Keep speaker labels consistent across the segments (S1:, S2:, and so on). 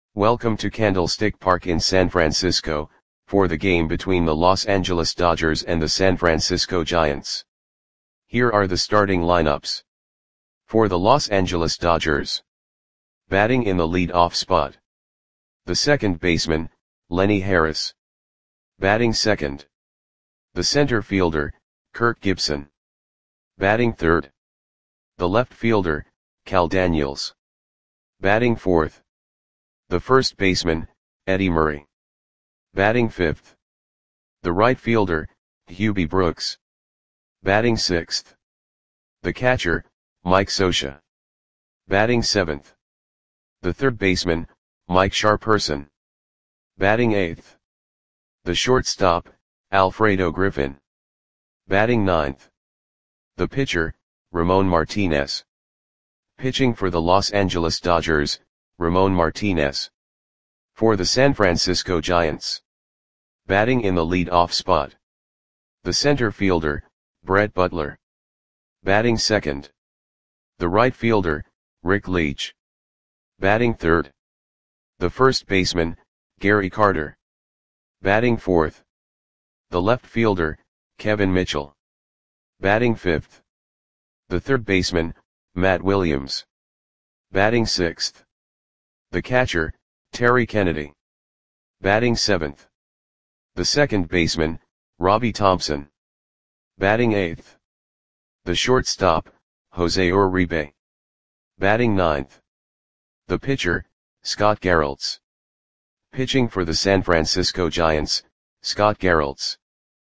S1: Welcome to Candlestick Park in San Francisco, for the game between the Los Angeles Dodgers and the San Francisco Giants. Here are the starting lineups. For the Los Angeles Dodgers. Batting in the lead-off spot. The second baseman, Lenny Harris. Batting second. The center fielder, Kirk Gibson. Batting third. The left fielder, Cal Daniels. Batting fourth. The first baseman, Eddie Murray. Batting fifth. The right fielder, Hubie Brooks. Batting sixth. The catcher, Mike Scioscia. Batting seventh. The third baseman, Mike Sharperson. Batting eighth. The shortstop, Alfredo Griffin. Batting ninth. The pitcher, Ramon Martinez. Pitching for the Los Angeles Dodgers, Ramon Martinez. For the San Francisco Giants. Batting in the lead-off spot. The center fielder, Brett Butler. Batting second. The right fielder, Rick Leach. Batting third. The first baseman, Gary Carter. Batting fourth. The left fielder, Kevin Mitchell. Batting fifth. The third baseman, Matt Williams. Batting sixth. The catcher, Terry Kennedy. Batting seventh. The second baseman, Robbie Thompson. Batting eighth. The shortstop, Jose Uribe. Batting ninth. The pitcher, Scott Geraltz. Pitching for the San Francisco Giants, Scott Geraltz.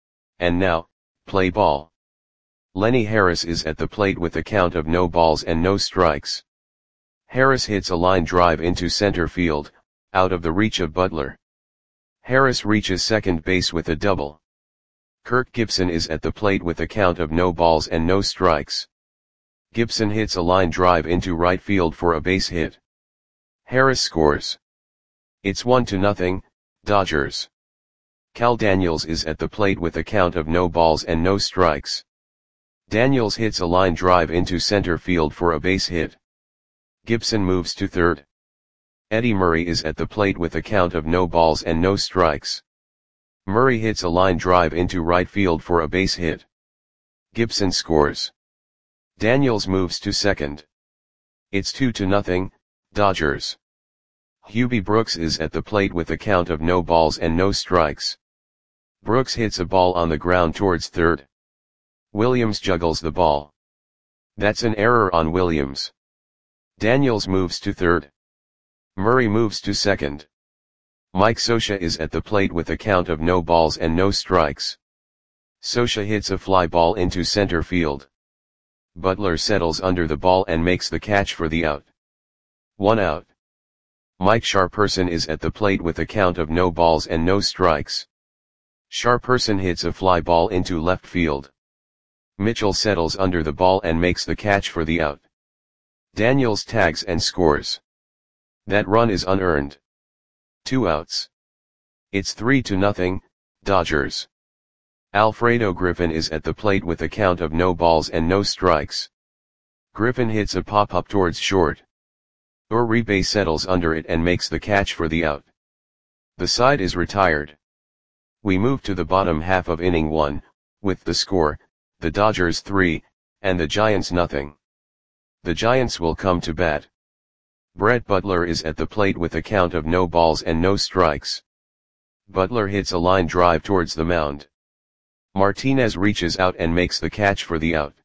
S1: And now, play ball. Lenny Harris is at the plate with a count of no balls and no strikes. Harris hits a line drive into center field, out of the reach of Butler. Harris reaches second base with a double. Kirk Gibson is at the plate with a count of no balls and no strikes. Gibson hits a line drive into right field for a base hit. Harris scores. It's 1-0, Dodgers. Cal Daniels is at the plate with a count of no balls and no strikes. Daniels hits a line drive into center field for a base hit. Gibson moves to third. Eddie Murray is at the plate with a count of no balls and no strikes. Murray hits a line drive into right field for a base hit. Gibson scores. Daniels moves to second. It's 2-0, Dodgers. Hubie Brooks is at the plate with a count of no balls and no strikes. Brooks hits a ball on the ground towards third. Williams juggles the ball. That's an error on Williams. Daniels moves to third. Murray moves to second. Mike Scioscia is at the plate with a count of no balls and no strikes. Scioscia hits a fly ball into center field. Butler settles under the ball and makes the catch for the out. 1 out. Mike Sharperson is at the plate with a count of no balls and no strikes. Sharperson hits a fly ball into left field. Mitchell settles under the ball and makes the catch for the out. Daniels tags and scores. That run is unearned. 2 outs. It's 3-0, Dodgers. Alfredo Griffin is at the plate with a count of no balls and no strikes. Griffin hits a pop-up towards short. Uribe settles under it and makes the catch for the out. The side is retired. We move to the bottom half of inning 1, with the score, the Dodgers 3, and the Giants 0. The Giants will come to bat. Brett Butler is at the plate with a count of no balls and no strikes. Butler hits a line drive towards the mound. Martinez reaches out and makes the catch for the out.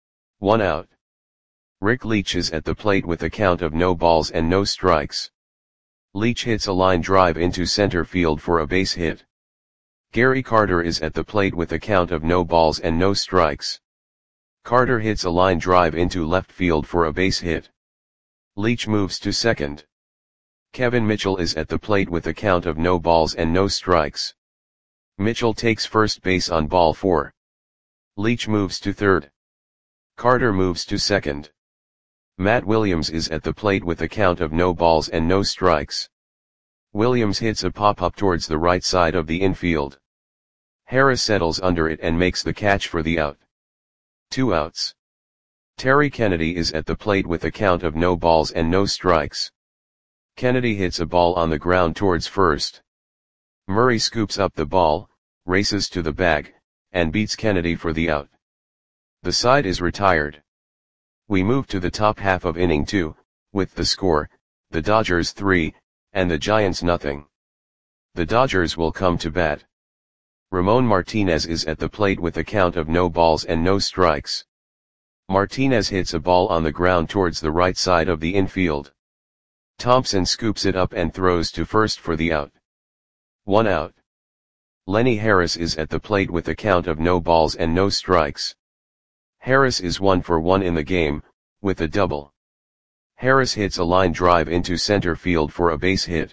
S1: 1 out. Rick Leach is at the plate with a count of no balls and no strikes. Leach hits a line drive into center field for a base hit. Gary Carter is at the plate with a count of no balls and no strikes. Carter hits a line drive into left field for a base hit. Leach moves to second. Kevin Mitchell is at the plate with a count of no balls and no strikes. Mitchell takes first base on ball 4. Leach moves to third. Carter moves to second. Matt Williams is at the plate with a count of no balls and no strikes. Williams hits a pop-up towards the right side of the infield. Harris settles under it and makes the catch for the out. 2 outs. Terry Kennedy is at the plate with a count of no balls and no strikes. Kennedy hits a ball on the ground towards first. Murray scoops up the ball, races to the bag, and beats Kennedy for the out. The side is retired. We move to the top half of inning 2, with the score, the Dodgers 3, and the Giants nothing. The Dodgers will come to bat. Ramon Martinez is at the plate with a count of no balls and no strikes. Martinez hits a ball on the ground towards the right side of the infield. Thompson scoops it up and throws to first for the out. 1 out. Lenny Harris is at the plate with a count of no balls and no strikes. Harris is 1 for 1 in the game, with a double. Harris hits a line drive into center field for a base hit.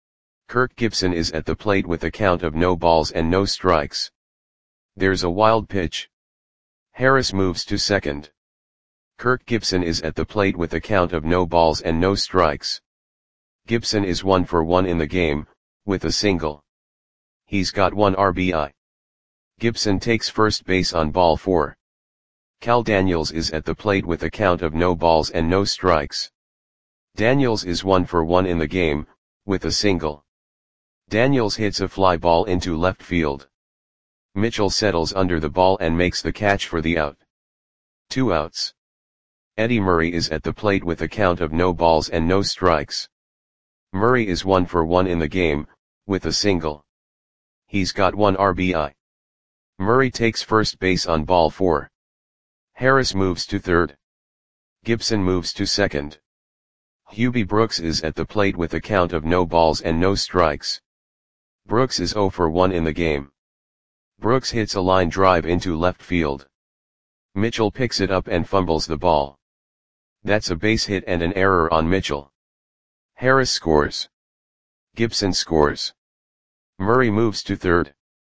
S1: Kirk Gibson is at the plate with a count of no balls and no strikes. There's a wild pitch. Harris moves to second. Kirk Gibson is at the plate with a count of no balls and no strikes. Gibson is 1 for 1 in the game, with a single. He's got 1 RBI. Gibson takes first base on ball 4. Cal Daniels is at the plate with a count of no balls and no strikes. Daniels is 1 for 1 in the game, with a single. Daniels hits a fly ball into left field. Mitchell settles under the ball and makes the catch for the out. 2 outs. Eddie Murray is at the plate with a count of no balls and no strikes. Murray is 1 for 1 in the game, with a single. He's got 1 RBI. Murray takes first base on ball 4. Harris moves to third. Gibson moves to second. Hubie Brooks is at the plate with a count of no balls and no strikes. Brooks is 0 for 1 in the game. Brooks hits a line drive into left field. Mitchell picks it up and fumbles the ball. That's a base hit and an error on Mitchell. Harris scores. Gibson scores. Murray moves to third.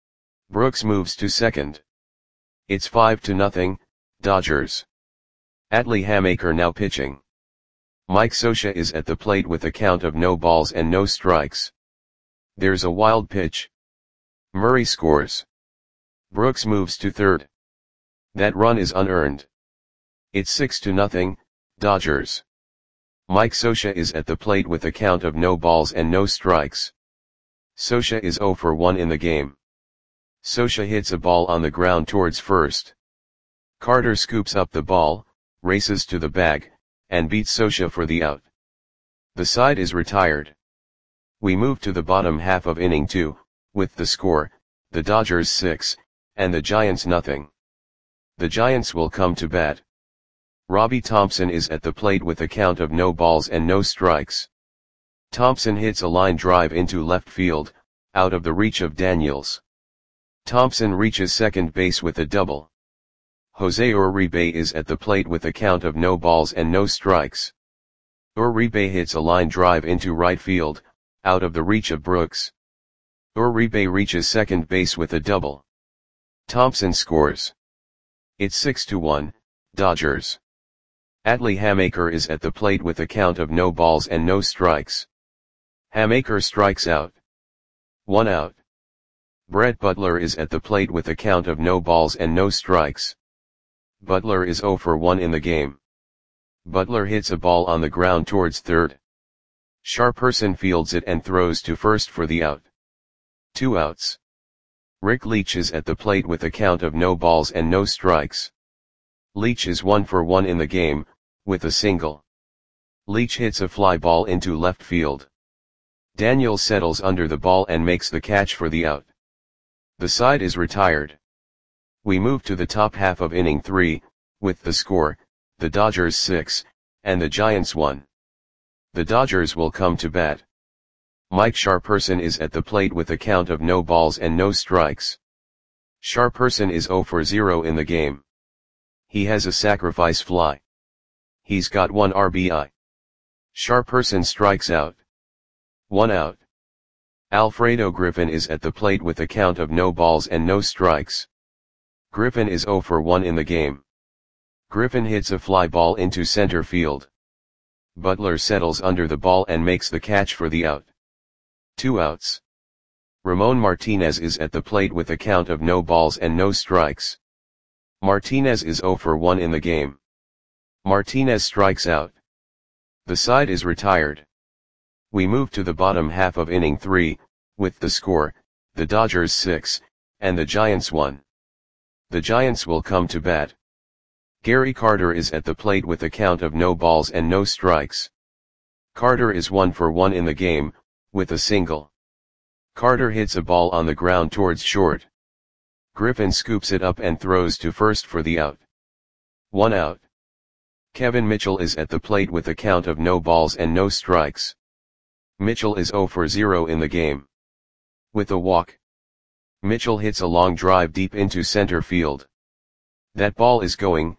S1: Brooks moves to second. It's 5-0, Dodgers. Atlee Hammaker now pitching. Mike Scioscia is at the plate with a count of no balls and no strikes. There's a wild pitch. Murray scores. Brooks moves to third. That run is unearned. It's 6-0, Dodgers. Mike Scioscia is at the plate with a count of no balls and no strikes. Scioscia is 0 for 1 in the game. Scioscia hits a ball on the ground towards first. Carter scoops up the ball, races to the bag, and beats Scioscia for the out. The side is retired. We move to the bottom half of inning 2, with the score, the Dodgers 6, and the Giants nothing. The Giants will come to bat. Robbie Thompson is at the plate with a count of no balls and no strikes. Thompson hits a line drive into left field, out of the reach of Daniels. Thompson reaches second base with a double. Jose Uribe is at the plate with a count of no balls and no strikes. Uribe hits a line drive into right field, out of the reach of Brooks. Uribe reaches second base with a double. Thompson scores. It's 6-1, Dodgers. Atlee Hammaker is at the plate with a count of no balls and no strikes. Hammaker strikes out. 1 out. Brett Butler is at the plate with a count of no balls and no strikes. Butler is 0 for 1 in the game. Butler hits a ball on the ground towards third. Sharperson fields it and throws to first for the out. 2 outs. Rick Leach is at the plate with a count of no balls and no strikes. Leach is 1 for 1 in the game, with a single. Leach hits a fly ball into left field. Daniels settles under the ball and makes the catch for the out. The side is retired. We move to the top half of inning 3, with the score, the Dodgers 6, and the Giants 1. The Dodgers will come to bat. Mike Sharperson is at the plate with a count of no balls and no strikes. Sharperson is 0 for 0 in the game. He has a sacrifice fly. He's got 1 RBI. Sharperson strikes out. 1 out. Alfredo Griffin is at the plate with a count of no balls and no strikes. Griffin is 0 for 1 in the game. Griffin hits a fly ball into center field. Butler settles under the ball and makes the catch for the out. 2 outs. Ramon Martinez is at the plate with a count of no balls and no strikes. Martinez is 0 for 1 in the game. Martinez strikes out. The side is retired. We move to the bottom half of inning 3, with the score, the Dodgers 6, and the Giants 1. The Giants will come to bat. Gary Carter is at the plate with a count of no balls and no strikes. Carter is 1 for 1 in the game, with a single. Carter hits a ball on the ground towards short. Griffin scoops it up and throws to first for the out. 1 out. Kevin Mitchell is at the plate with a count of no balls and no strikes. Mitchell is 0 for 0 in the game. With a walk. Mitchell hits a long drive deep into center field. That ball is gone.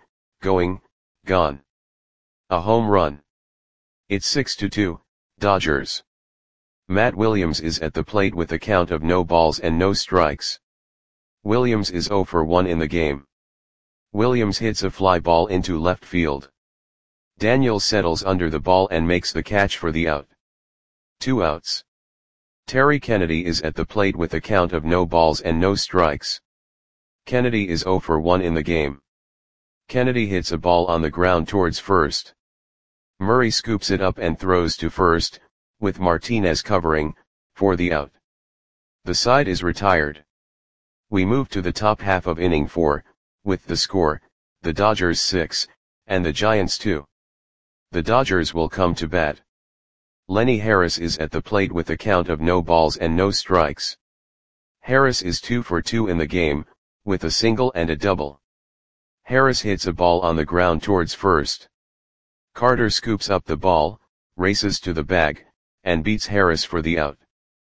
S1: A home run. It's 6-2, Dodgers. Matt Williams is at the plate with a count of no balls and no strikes. Williams is 0 for 1 in the game. Williams hits a fly ball into left field. Daniels settles under the ball and makes the catch for the out. 2 outs. Terry Kennedy is at the plate with a count of no balls and no strikes. Kennedy is 0 for 1 in the game. Kennedy hits a ball on the ground towards first. Murray scoops it up and throws to first, with Martinez covering, for the out. The side is retired. We move to the top half of inning 4, with the score, the Dodgers 6, and the Giants 2. The Dodgers will come to bat. Lenny Harris is at the plate with a count of no balls and no strikes. Harris is 2 for 2 in the game, with a single and a double. Harris hits a ball on the ground towards first. Carter scoops up the ball, races to the bag, and beats Harris for the out.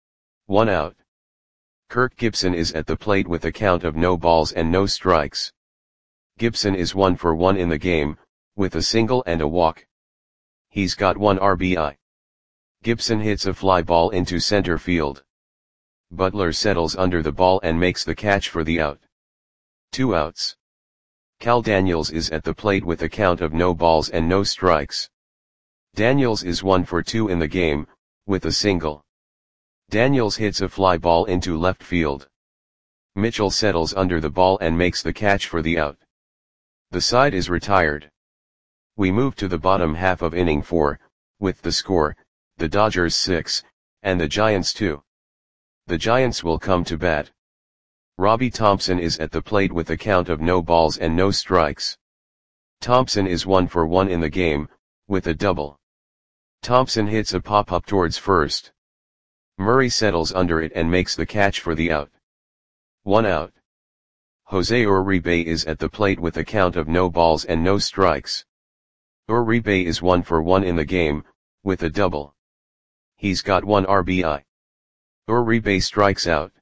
S1: 1 out. Kirk Gibson is at the plate with a count of no balls and no strikes. Gibson is 1 for 1 in the game, with a single and a walk. He's got 1 RBI. Gibson hits a fly ball into center field. Butler settles under the ball and makes the catch for the out. 2 outs. Cal Daniels is at the plate with a count of no balls and no strikes. Daniels is 1 for 2 in the game, with a single. Daniels hits a fly ball into left field. Mitchell settles under the ball and makes the catch for the out. The side is retired. We move to the bottom half of inning 4, with the score, the Dodgers 6, and the Giants 2. The Giants will come to bat. Robbie Thompson is at the plate with a count of no balls and no strikes. Thompson is 1 for 1 in the game, with a double. Thompson hits a pop-up towards first. Murray settles under it and makes the catch for the out. 1 out. Jose Uribe is at the plate with a count of no balls and no strikes. Uribe is 1 for 1 in the game, with a double. He's got 1 RBI. Uribe strikes out.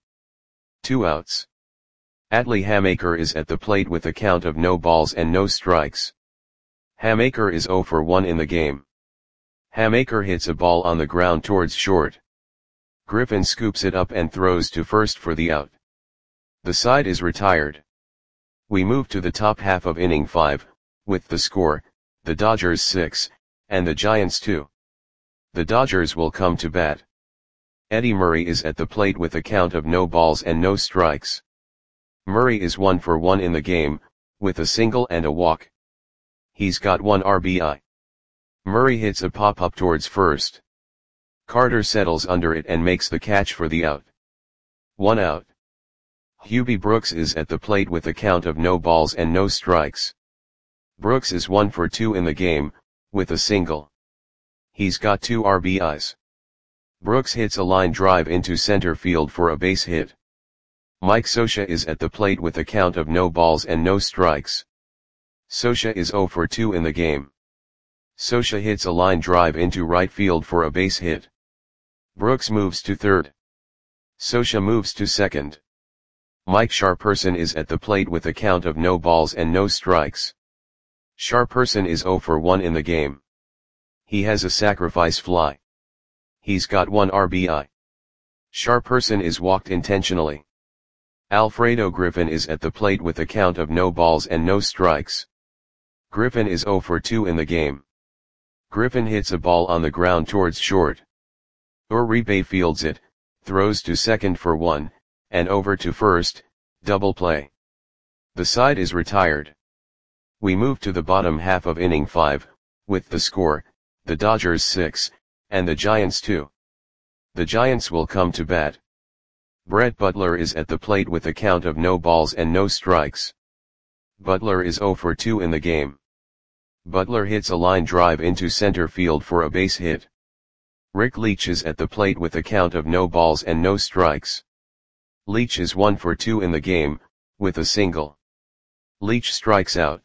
S1: 2 outs. Atlee Hamaker is at the plate with a count of no balls and no strikes. Hamaker is 0 for 1 in the game. Hamaker hits a ball on the ground towards short. Griffin scoops it up and throws to first for the out. The side is retired. We move to the top half of inning 5, with the score, the Dodgers 6, and the Giants 2. The Dodgers will come to bat. Eddie Murray is at the plate with a count of no balls and no strikes. Murray is 1 for 1 in the game, with a single and a walk. He's got 1 RBI. Murray hits a pop-up towards first. Carter settles under it and makes the catch for the out. 1 out. Hubie Brooks is at the plate with a count of no balls and no strikes. Brooks is 1 for 2 in the game, with a single. He's got 2 RBIs. Brooks hits a line drive into center field for a base hit. Mike Scioscia is at the plate with a count of no balls and no strikes. Scioscia is 0 for 2 in the game. Scioscia hits a line drive into right field for a base hit. Brooks moves to third. Scioscia moves to second. Mike Sharperson is at the plate with a count of no balls and no strikes. Sharperson is 0 for 1 in the game. He has a sacrifice fly. He's got 1 RBI. Sharperson is walked intentionally. Alfredo Griffin is at the plate with a count of no balls and no strikes. Griffin is 0 for 2 in the game. Griffin hits a ball on the ground towards short. Uribe fields it, throws to second for 1, and over to first, double play. The side is retired. We move to the bottom half of inning 5, with the score, the Dodgers 6, and the Giants 2. The Giants will come to bat. Brett Butler is at the plate with a count of no balls and no strikes. Butler is 0 for 2 in the game. Butler hits a line drive into center field for a base hit. Rick Leach is at the plate with a count of no balls and no strikes. Leach is 1 for 2 in the game, with a single. Leach strikes out.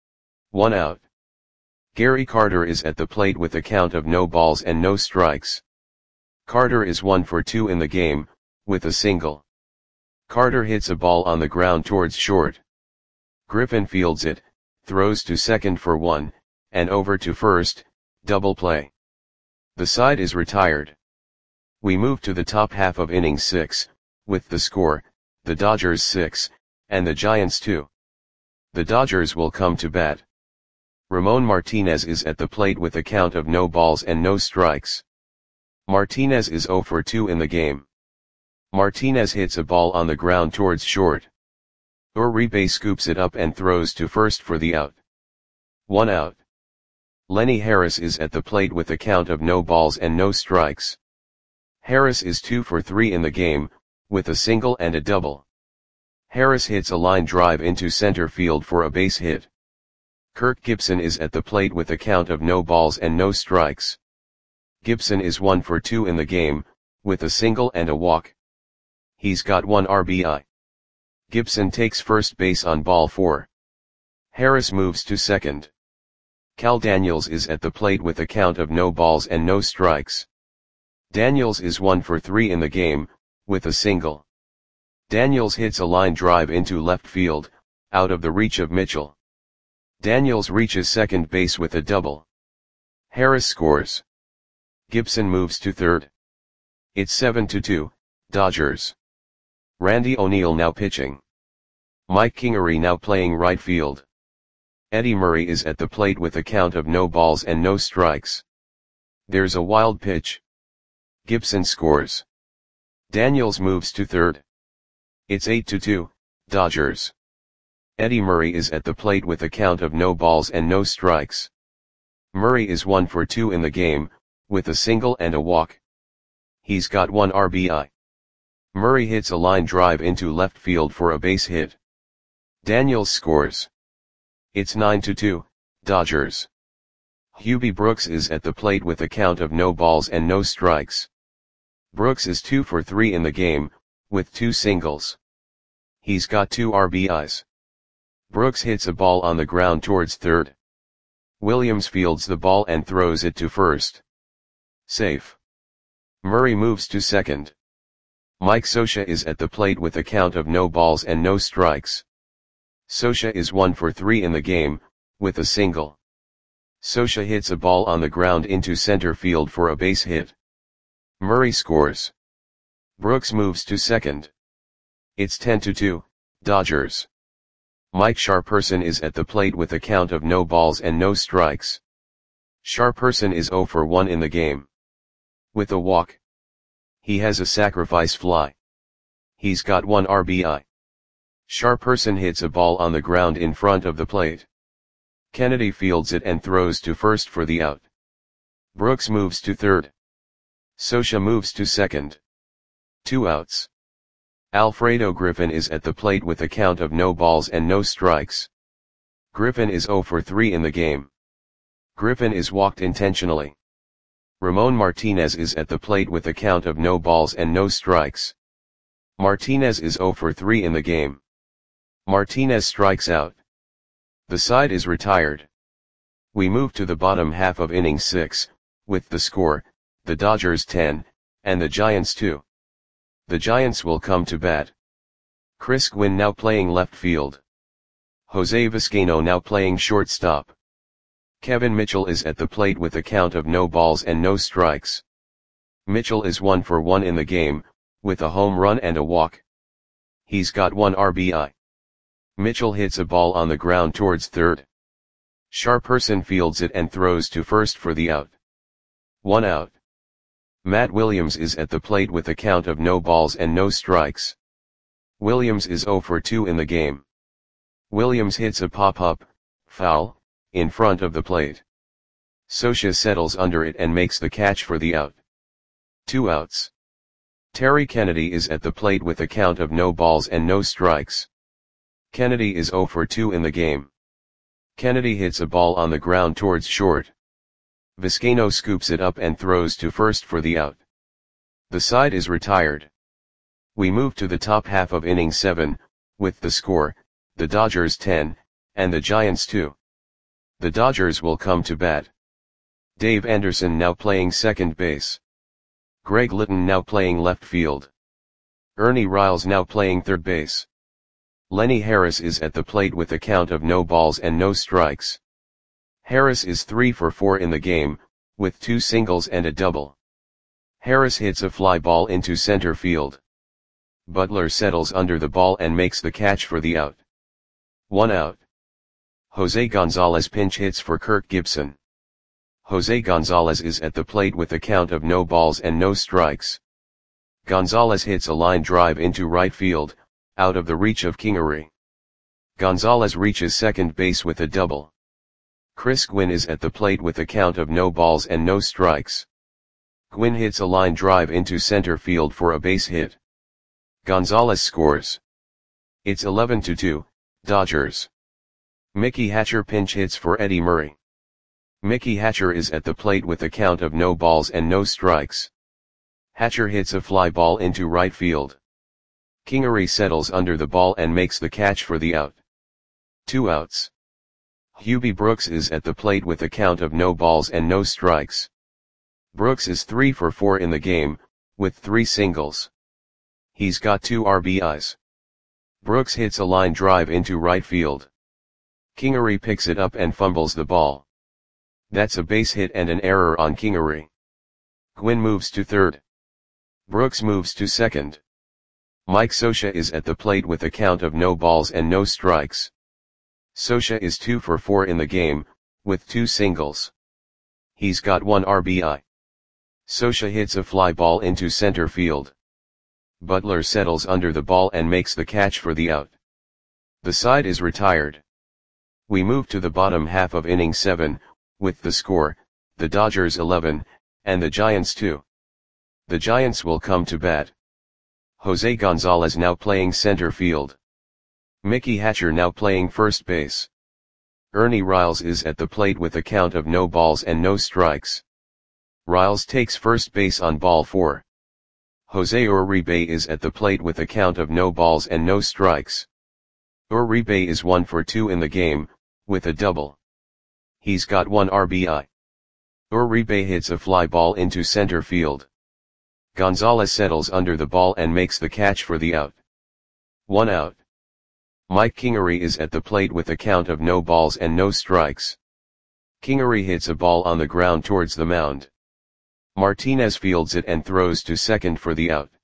S1: 1 out. Gary Carter is at the plate with a count of no balls and no strikes. Carter is 1 for 2 in the game, with a single. Carter hits a ball on the ground towards short. Griffin fields it, throws to second for 1, and over to first, double play. The side is retired. We move to the top half of inning 6, with the score, the Dodgers 6, and the Giants 2. The Dodgers will come to bat. Ramon Martinez is at the plate with a count of no balls and no strikes. Martinez is 0 for 2 in the game. Martinez hits a ball on the ground towards short. Uribe scoops it up and throws to first for the out. 1 out. Lenny Harris is at the plate with a count of no balls and no strikes. Harris is 2 for 3 in the game, with a single and a double. Harris hits a line drive into center field for a base hit. Kirk Gibson is at the plate with a count of no balls and no strikes. Gibson is 1 for 2 in the game, with a single and a walk. He's got 1 RBI. Gibson takes first base on ball 4. Harris moves to second. Cal Daniels is at the plate with a count of no balls and no strikes. Daniels is 1 for 3 in the game, with a single. Daniels hits a line drive into left field, out of the reach of Mitchell. Daniels reaches second base with a double. Harris scores. Gibson moves to third. It's 7-2, Dodgers. Randy O'Neal now pitching. Mike Kingery now playing right field. Eddie Murray is at the plate with a count of no balls and no strikes. There's a wild pitch. Gibson scores. Daniels moves to third. It's 8-2, Dodgers. Eddie Murray is at the plate with a count of no balls and no strikes. Murray is 1 for 2 in the game, with a single and a walk. He's got 1 RBI. Murray hits a line drive into left field for a base hit. Daniels scores. It's 9-2, Dodgers. Hubie Brooks is at the plate with a count of no balls and no strikes. Brooks is 2 for 3 in the game, with 2 singles. He's got 2 RBIs. Brooks hits a ball on the ground towards third. Williams fields the ball and throws it to first. Safe. Murray moves to second. Mike Scioscia is at the plate with a count of no balls and no strikes. Scioscia is 1 for 3 in the game, with a single. Scioscia hits a ball on the ground into center field for a base hit. Murray scores. Brooks moves to second. It's 10-2, Dodgers. Mike Sharperson is at the plate with a count of no balls and no strikes. Sharperson is 0 for 1 in the game. With a walk. He has a sacrifice fly. He's got 1 RBI. Sharperson hits a ball on the ground in front of the plate. Kennedy fields it and throws to first for the out. Brooks moves to third. Scioscia moves to second. 2 outs. Alfredo Griffin is at the plate with a count of no balls and no strikes. Griffin is 0 for 3 in the game. Griffin is walked intentionally. Ramon Martinez is at the plate with a count of no balls and no strikes. Martinez is 0 for 3 in the game. Martinez strikes out. The side is retired. We move to the bottom half of inning 6, with the score, the Dodgers 10, and the Giants 2. The Giants will come to bat. Chris Gwynn now playing left field. Jose Vizcaino now playing shortstop. Kevin Mitchell is at the plate with a count of no balls and no strikes. Mitchell is 1 for 1 in the game, with a home run and a walk. He's got 1 RBI. Mitchell hits a ball on the ground towards third. Sharperson fields it and throws to first for the out. 1 out. Matt Williams is at the plate with a count of no balls and no strikes. Williams is 0 for 2 in the game. Williams hits a pop-up, foul, in front of the plate. Scioscia settles under it and makes the catch for the out. 2 outs. Terry Kennedy is at the plate with a count of no balls and no strikes. Kennedy is 0 for 2 in the game. Kennedy hits a ball on the ground towards short. Vizcaino scoops it up and throws to first for the out. The side is retired. We move to the top half of inning 7, with the score, the Dodgers 10, and the Giants 2. The Dodgers will come to bat. Dave Anderson now playing second base. Greg Litton now playing left field. Ernie Riles now playing third base. Lenny Harris is at the plate with a count of no balls and no strikes. Harris is 3 for 4 in the game, with 2 singles and a double. Harris hits a fly ball into center field. Butler settles under the ball and makes the catch for the out. 1 out. Jose Gonzalez pinch hits for Kirk Gibson. Jose Gonzalez is at the plate with a count of no balls and no strikes. Gonzalez hits a line drive into right field, out of the reach of Kingery. Gonzalez reaches second base with a double. Chris Gwynn is at the plate with a count of no balls and no strikes. Gwynn hits a line drive into center field for a base hit. Gonzalez scores. It's 11-2, Dodgers. Mickey Hatcher pinch hits for Eddie Murray. Mickey Hatcher is at the plate with a count of no balls and no strikes. Hatcher hits a fly ball into right field. Kingery settles under the ball and makes the catch for the out. 2 outs. Hubie Brooks is at the plate with a count of no balls and no strikes. Brooks is 3 for 4 in the game, with 3 singles. He's got 2 RBIs. Brooks hits a line drive into right field. Kingery picks it up and fumbles the ball. That's a base hit and an error on Kingery. Gwynn moves to third. Brooks moves to second. Mike Scioscia is at the plate with a count of no balls and no strikes. Scioscia is 2 for 4 in the game, with 2 singles. He's got 1 RBI. Scioscia hits a fly ball into center field. Butler settles under the ball and makes the catch for the out. The side is retired. We move to the bottom half of inning 7, with the score, the Dodgers 11, and the Giants 2. The Giants will come to bat. Jose Gonzalez now playing center field. Mickey Hatcher now playing first base. Ernie Riles is at the plate with a count of no balls and no strikes. Riles takes first base on ball 4. Jose Uribe is at the plate with a count of no balls and no strikes. Uribe is 1 for 2 in the game, with a double. He's got 1 RBI. Uribe hits a fly ball into center field. Gonzalez settles under the ball and makes the catch for the out. 1 out. Mike Kingery is at the plate with a count of no balls and no strikes. Kingery hits a ball on the ground towards the mound. Martinez fields it and throws to second for the out.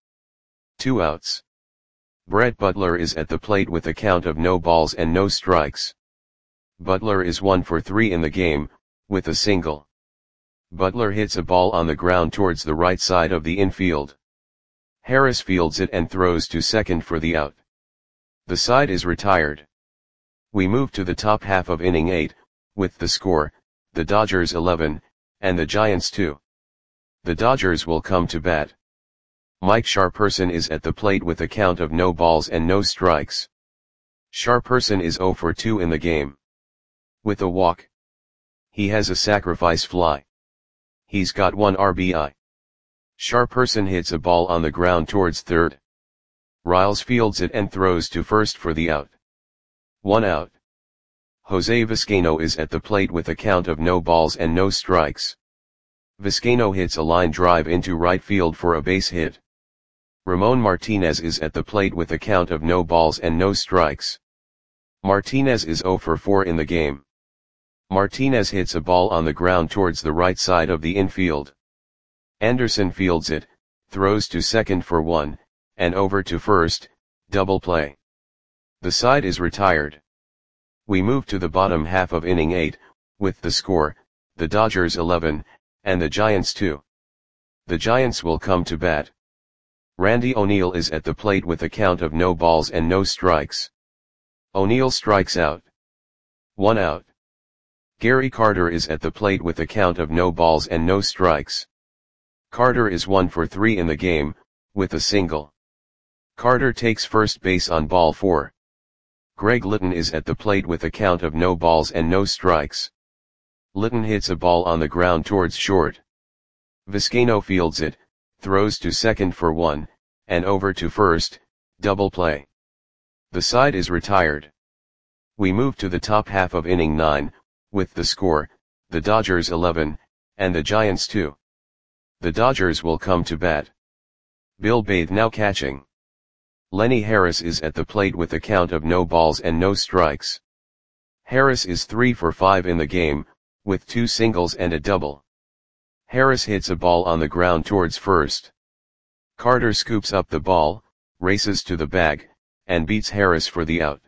S1: 2 outs. Brett Butler is at the plate with a count of no balls and no strikes. Butler is 1 for 3 in the game, with a single. Butler hits a ball on the ground towards the right side of the infield. Harris fields it and throws to second for the out. The side is retired. We move to the top half of inning 8, with the score, the Dodgers 11, and the Giants 2. The Dodgers will come to bat. Mike Sharperson is at the plate with a count of no balls and no strikes. Sharperson is 0 for 2 in the game. With a walk. He has a sacrifice fly. He's got 1 RBI. Sharperson hits a ball on the ground towards third. Riles fields it and throws to first for the out. 1 out. Jose Vizcaino is at the plate with a count of no balls and no strikes. Vizcaino hits a line drive into right field for a base hit. Ramon Martinez is at the plate with a count of no balls and no strikes. Martinez is 0 for 4 in the game. Martinez hits a ball on the ground towards the right side of the infield. Anderson fields it, throws to second for 1, and over to first, double play. The side is retired. We move to the bottom half of inning 8, with the score, the Dodgers 11, and the Giants 2. The Giants will come to bat. Randy O'Neal is at the plate with a count of no balls and no strikes. O'Neal strikes out. 1 out. Gary Carter is at the plate with a count of no balls and no strikes. Carter is 1 for 3 in the game, with a single. Carter takes first base on ball 4. Greg Litton is at the plate with a count of no balls and no strikes. Litton hits a ball on the ground towards short. Vizcaino fields it, throws to second for 1, and over to first, double play. The side is retired. We move to the top half of inning 9, with the score, the Dodgers 11, and the Giants 2. The Dodgers will come to bat. Bill Bathe now catching. Lenny Harris is at the plate with a count of no balls and no strikes. Harris is 3 for 5 in the game, with 2 singles and a double. Harris hits a ball on the ground towards first. Carter scoops up the ball, races to the bag, and beats Harris for the out.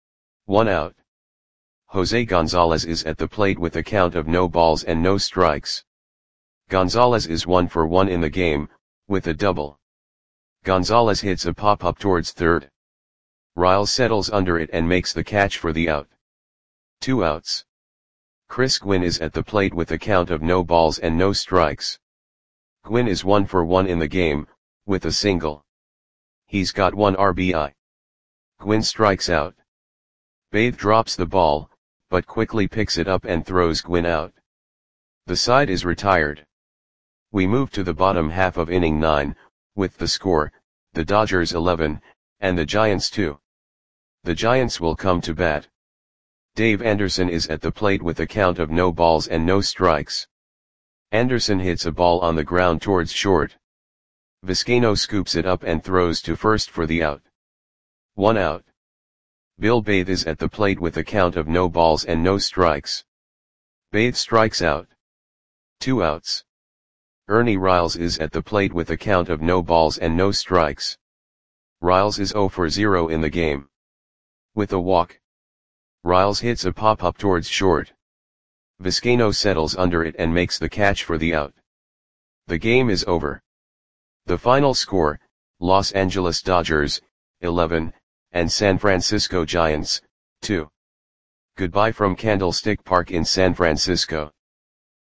S1: 1 out. Jose Gonzalez is at the plate with a count of no balls and no strikes. Gonzalez is 1 for 1 in the game, with a double. Gonzalez hits a pop-up towards third. Riles settles under it and makes the catch for the out. 2 outs. Chris Gwynn is at the plate with a count of no balls and no strikes. Gwynn is 1 for 1 in the game, with a single. He's got 1 RBI. Gwynn strikes out. Bathe drops the ball, but quickly picks it up and throws Gwynn out. The side is retired. We move to the bottom half of inning 9, with the score, the Dodgers 11, and the Giants 2. The Giants will come to bat. Dave Anderson is at the plate with a count of no balls and no strikes. Anderson hits a ball on the ground towards short. Vizcaino scoops it up and throws to first for the out. 1 out. Bill Bathe is at the plate with a count of no balls and no strikes. Bathe strikes out. 2 outs. Ernie Riles is at the plate with a count of no balls and no strikes. Riles is 0 for 0 in the game. With a walk. Riles hits a pop-up towards short. Vizcaino settles under it and makes the catch for the out. The game is over. The final score, Los Angeles Dodgers, 11, and San Francisco Giants, 2. Goodbye from Candlestick Park in San Francisco.